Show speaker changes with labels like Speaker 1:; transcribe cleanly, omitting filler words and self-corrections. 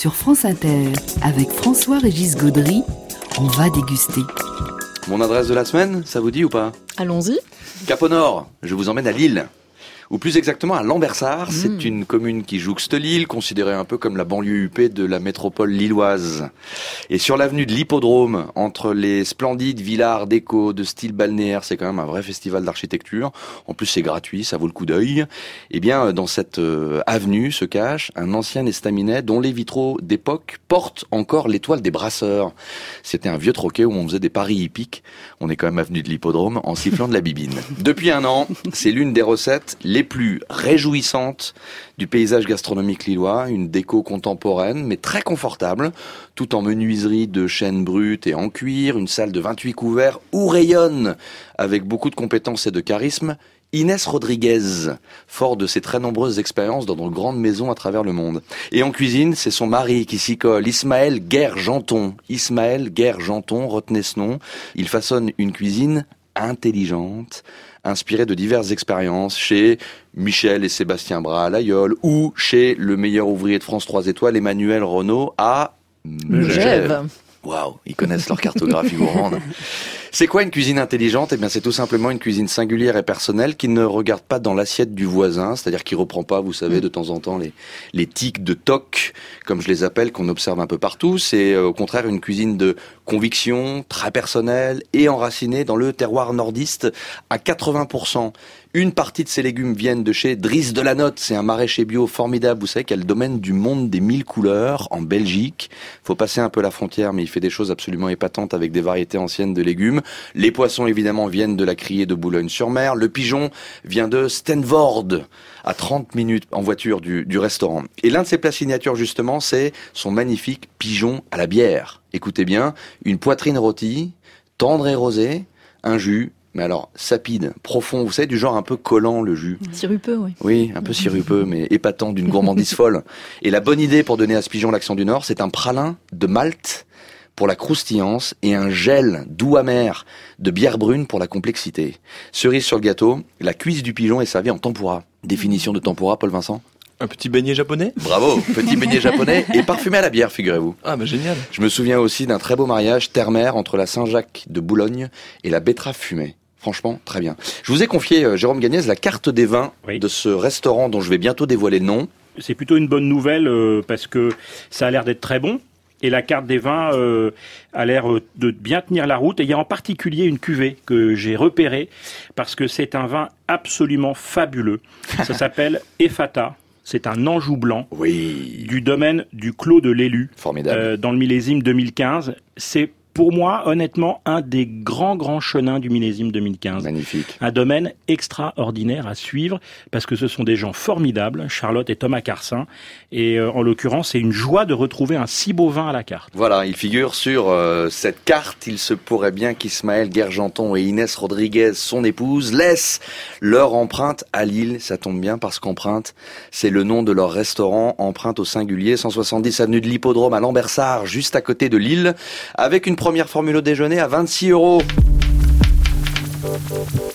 Speaker 1: Sur France Inter, avec François-Régis Gaudry, on va déguster.
Speaker 2: Mon adresse de la semaine, ça vous dit ou pas ?
Speaker 3: Allons-y.
Speaker 2: Cap au Nord, je vous emmène à Lille. Ou plus exactement à Lambersart, c'est une commune qui jouxte Lille, considérée un peu comme la banlieue huppée de la métropole lilloise. Et sur l'avenue de l'Hippodrome, entre les splendides villas art déco de style balnéaire, c'est quand même un vrai festival d'architecture. En plus, c'est gratuit, ça vaut le coup d'œil. Eh bien, dans cette avenue se cache un ancien estaminet dont les vitraux d'époque portent encore l'étoile des brasseurs. C'était un vieux troquet où on faisait des paris hippiques. On est quand même avenue de l'Hippodrome en sifflant de la bibine. Depuis un an, c'est l'une des recettes les plus réjouissantes du paysage gastronomique lillois, une déco contemporaine mais très confortable, tout en menuiserie de chêne brut et en cuir, une salle de 28 couverts où rayonne, avec beaucoup de compétences et de charisme, Inès Rodriguez, fort de ses très nombreuses expériences dans de grandes maisons à travers le monde. Et en cuisine, c'est son mari qui s'y colle, Ismaël Guerre-Janton. Ismaël Guerre-Janton, retenez ce nom. Il façonne une cuisine intelligente, inspirée de diverses expériences chez Michel et Sébastien Bras à l'Aïole ou chez le meilleur ouvrier de France 3 étoiles, Emmanuel Renaud à Megève. Waouh, ils connaissent leur cartographie gourmande. C'est quoi une cuisine intelligente ? Eh bien, c'est tout simplement une cuisine singulière et personnelle qui ne regarde pas dans l'assiette du voisin, c'est-à-dire qui reprend pas, vous savez, de temps en temps les tics de toc, comme je les appelle, qu'on observe un peu partout. C'est au contraire une cuisine de conviction, très personnelle et enracinée dans le terroir nordiste à 80%. Une partie de ces légumes viennent de chez Driss de la Notte, c'est un maraîcher bio formidable, vous savez, qui a le domaine du monde des 1000 couleurs en Belgique. Faut passer un peu la frontière, mais il fait des choses absolument épatantes avec des variétés anciennes de légumes. Les poissons, évidemment, viennent de la criée de Boulogne-sur-Mer. Le pigeon vient de Stenvoorde, à 30 minutes en voiture du restaurant. Et l'un de ses plats signatures, justement, c'est son magnifique pigeon à la bière. Écoutez bien, une poitrine rôtie, tendre et rosée, un jus, mais alors sapide, profond, vous savez, du genre un peu collant le jus.
Speaker 3: Sirupeux, oui.
Speaker 2: Oui, un peu sirupeux, mais épatant, d'une gourmandise folle. Et la bonne idée pour donner à ce pigeon l'accent du Nord, c'est un pralin de malt pour la croustillance et un gel doux amer de bière brune pour la complexité. Cerise sur le gâteau, la cuisse du pigeon est servie en tempura. Définition de tempura, Paul Vincent ?
Speaker 4: Un petit beignet japonais ?
Speaker 2: Bravo, petit beignet japonais et parfumé à la bière, figurez-vous.
Speaker 4: Ah bah génial.
Speaker 2: Je me souviens aussi d'un très beau mariage terre-mer entre la Saint-Jacques de Boulogne et la betterave fumée. Franchement, très bien. Je vous ai confié, Jérôme Gagnez, la carte des vins de ce restaurant dont je vais bientôt dévoiler le nom.
Speaker 5: C'est plutôt une bonne nouvelle parce que ça a l'air d'être très bon. Et la carte des vins a l'air de bien tenir la route. Et il y a en particulier une cuvée que j'ai repérée parce que c'est un vin absolument fabuleux. Ça s'appelle Effata. C'est un Anjou blanc du domaine du Clos de l'Élu.
Speaker 2: Formidable.
Speaker 5: Dans le millésime 2015. C'est pour moi, honnêtement, un des grands chenins du millésime 2015.
Speaker 2: Magnifique.
Speaker 5: Un domaine extraordinaire à suivre, parce que ce sont des gens formidables, Charlotte et Thomas Carcin. Et en l'occurrence, c'est une joie de retrouver un si beau vin à la carte.
Speaker 2: Voilà, il figure sur cette carte. Il se pourrait bien qu'Ismaël Guerre-Janton et Inès Rodriguez, son épouse, laissent leur empreinte à Lille. Ça tombe bien parce qu'empreinte, c'est le nom de leur restaurant, empreinte au singulier, 170 avenue de l'Hippodrome à Lambersart, juste à côté de Lille, avec une première formule au déjeuner à 26 €.